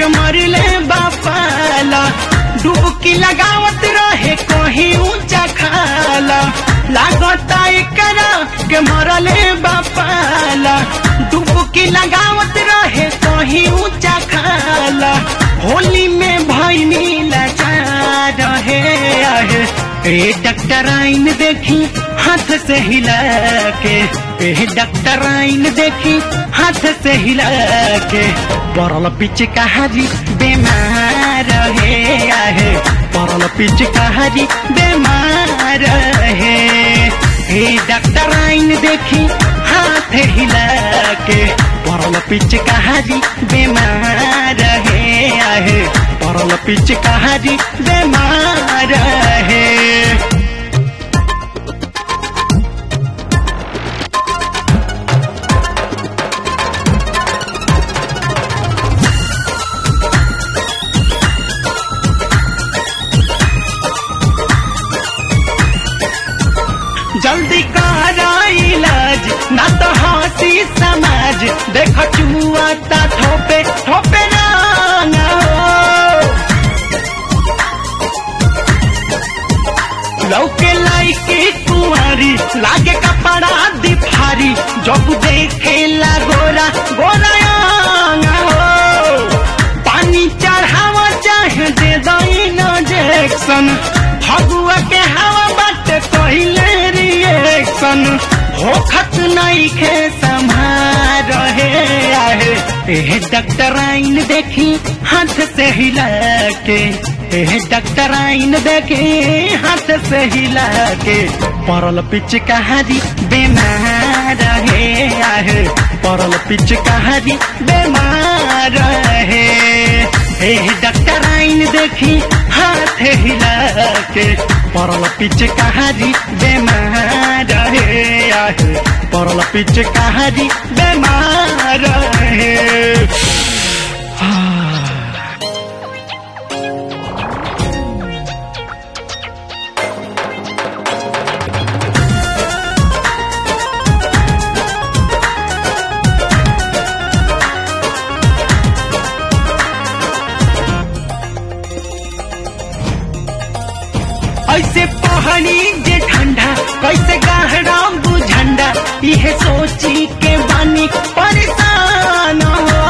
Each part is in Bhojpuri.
के मरले बापाला डुबकी लगावत रहे कहीं ऊंचा खाला लागता एकरा के मरले बापाला डुबकी लगावत रहे कहीं ऊंचा खाला होली में भैनी लचा रहे आहे ए डॉक्टर आइन देखी हाथ से हिला के ए डॉक्टर आइन देखी हाथ से हिला के परल पीछे कहारी बीमार है आहे परल पीछे कहारी बीमार है ए डॉक्टर आइन देखी हाथ हिला के परल पीछे कहारी बीमार है आहे परल पीछे कहारी बीमार है। जल्दी करा इलाज ना तो हंसी समाज देख चुआता ठोपे ठोपे ना लौके लाइकी कुंवारी लागे कपड़ा दिफारी जब देखे ला गोरा गोरा हो पानी चढ़ावा चाहे दे दई इंजेक्शन फगुआ के हवा बाटे पहले रिएक्शन होखत नहीं खे संभार रहे आहे ए डॉक्टर आइन देखी हाथ से हिला के ए डॉक्टर आइन देखी हाथ से हिला के परल पिच कहारी बीमार है आहे परल पिच कहारी बीमार है ए डॉक्टर आइन देखी हाथ हिला के परल पिच कहारी बीमार है आहे परल पिच कहारी बीमार है। ऐसे पहाड़ी जे ठंडा कैसे गहरा बुझंडा यह सोची के बानी परेशान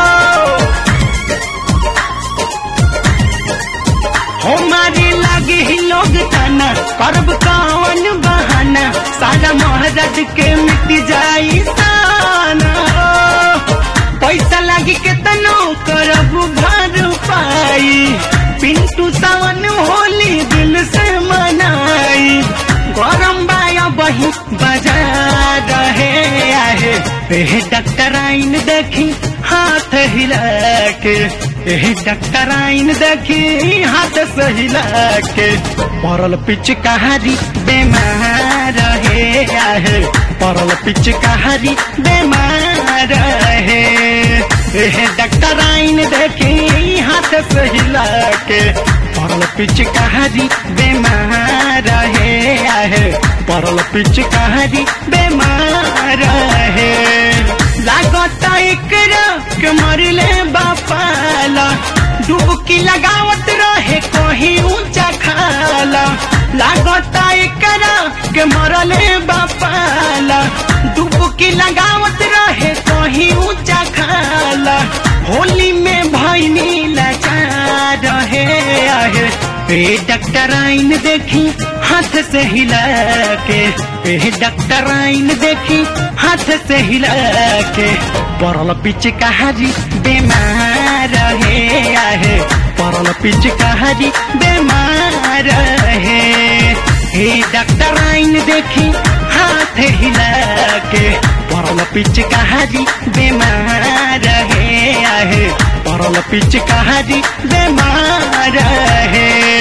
हमारे लागे ही लोग ताना करब कौन बहाना सारा महाराज के मिट जाई साना पैसा लागी के तनो करब भर पाई पिंटू सावन होली दिल से मनाई गरम बाया बही बजा रहे आहे ए डॉक्टर आइन देखी हाथ हिला के ए डॉक्टर आइन देखी हाथ से हिला के परल पिच कहारी बीमार है आहे परल पिच कहारी बीमार है ए डॉक्टर आइन देखी हाथ से हिला के परल पिच कहारी बीमार है आहे परल पिच कहारी बीमार है लागता एकरा के मरले बापाला डुबकी लगावत रहे कहीं ऊंचा खाला लागता एकरा के मरले बापाला डुबकी लगावत रहे कहीं ऊंचा खाला होली में भैनी लचा रहे आहे ए डॉक्टर आइन देखी हाथ से हिला के ए डॉक्टर आइन देखी हाथ से हिला के परल पिच कहारी बीमार है आहे परल पिच कहारी बीमार है ए डॉक्टर आइन देखी हाथ हिला के परल पिच कहारी बीमार है आहे परल पिच कहारी बीमार है।